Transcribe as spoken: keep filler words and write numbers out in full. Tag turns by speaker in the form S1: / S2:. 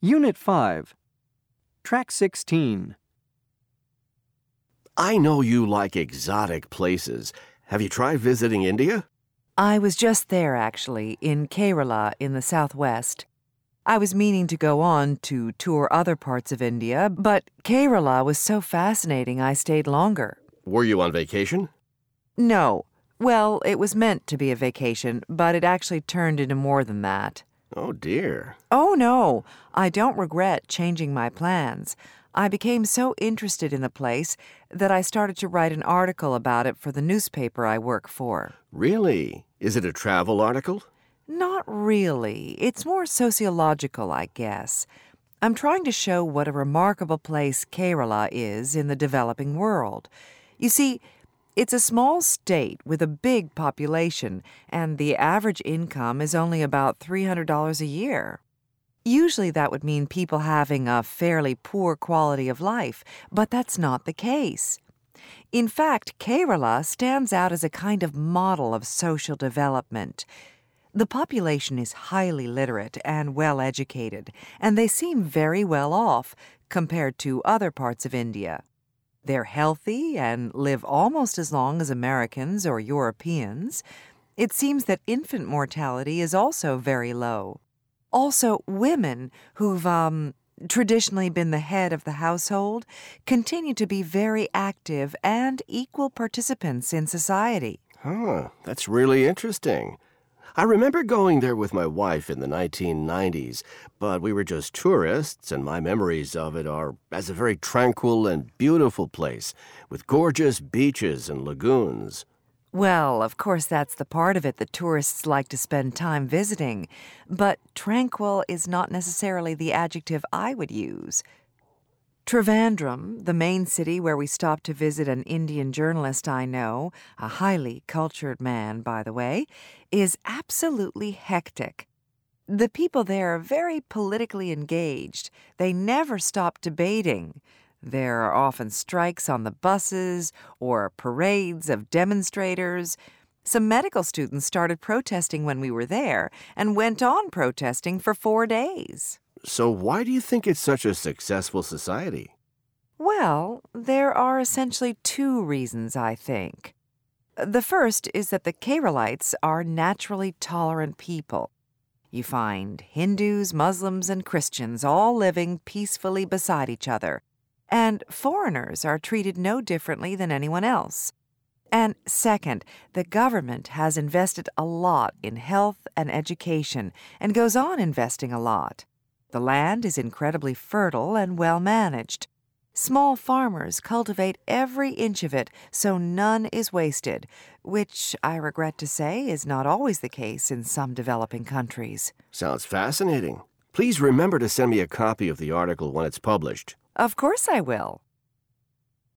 S1: Unit five. Track sixteen.
S2: I know you like exotic places. Have you tried visiting India?
S3: I was just there, actually, in Kerala in the southwest. I was meaning to go on to tour other parts of India, but Kerala was so fascinating I stayed longer.
S2: Were you on vacation?
S3: No. Well, it was meant to be a vacation, but it actually turned into more than that.
S2: Oh, dear.
S3: Oh, no. I don't regret changing my plans. I became so interested in the place that I started to write an article about it for the newspaper I work for.
S2: Really? Is it a travel article?
S3: Not really. It's more sociological, I guess. I'm trying to show what a remarkable place Kerala is in the developing world. You see, it's a small state with a big population, and the average income is only about three hundred dollars a year. Usually that would mean people having a fairly poor quality of life, but that's not the case. In fact, Kerala stands out as a kind of model of social development. The population is highly literate and well-educated, and they seem very well off compared to other parts of India. They're healthy and live almost as long as Americans or Europeans. It seems that infant mortality is also very low. Also, women who've um, traditionally been the head of the household continue to be very active and equal participants in society.
S2: Huh, that's really interesting. I remember going there with my wife in the nineteen nineties, but we were just tourists, and my memories of it are as a very tranquil and beautiful place with gorgeous beaches and lagoons.
S3: Well, of course, that's the part of it that tourists like to spend time visiting, but tranquil is not necessarily the adjective I would use. Trivandrum, the main city where we stopped to visit an Indian journalist I know, a highly cultured man, by the way, is absolutely hectic. The people there are very politically engaged. They never stop debating. There are often strikes on the buses or parades of demonstrators. Some medical students started protesting when we were there and went on protesting for four days.
S2: So why do you think it's such a successful society?
S3: Well, there are essentially two reasons, I think. The first is that the Keralites are naturally tolerant people. You find Hindus, Muslims, and Christians all living peacefully beside each other, and foreigners are treated no differently than anyone else. And second, the government has invested a lot in health and education and goes on investing a lot. The land is incredibly fertile and well managed. Small farmers cultivate every inch of it so none is wasted, which, I regret to say, is not always the case in some developing countries.
S2: Sounds fascinating. Please remember to send me a copy of the article when it's published.
S3: Of course I will.